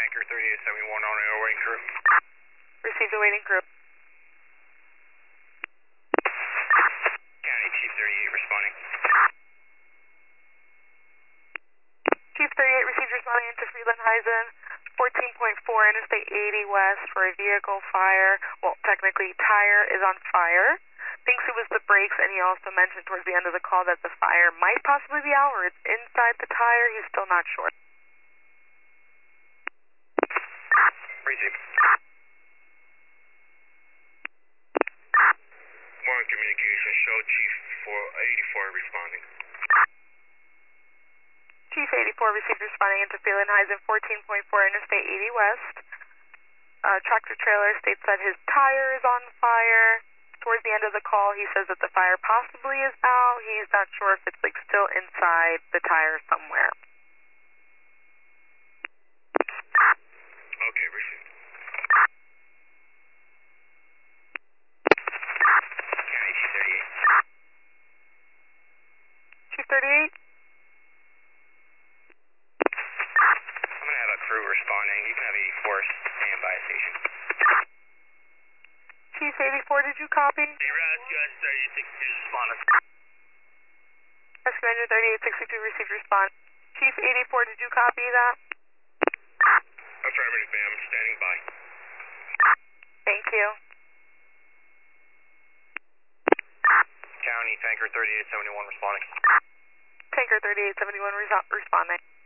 Tanker 3871 on an awaiting crew. Received awaiting crew. County Chief 38 responding. Chief 38 received responding into Freeland-Heisen, 14.4 Interstate 80 West for a vehicle fire. Well, technically, tire is on fire. Thinks it was the brakes, and he also mentioned towards the end of the call that the fire might possibly be out or it's inside the tire. He's still not sure. Receive. One communication, show Chief 84 responding. Chief 84 received responding into Freeland-Heisen, 14.4 Interstate 80 West. Tractor trailer states that his tire is on fire. Towards the end of the call, he says that the fire possibly is out. He's not sure if it's like still inside the tire somewhere. Okay, received. County Chief 38. Chief 38? I'm going to have a crew responding. You can have 84 stand by station. Chief 84, did you copy? Rescue 3862 responding. Rescue Engine 3862 received response. Chief 84, did you copy that? Affirmative, ma'am. Standing by. Thank you. County Tanker 3871 responding. Tanker 3871 responding.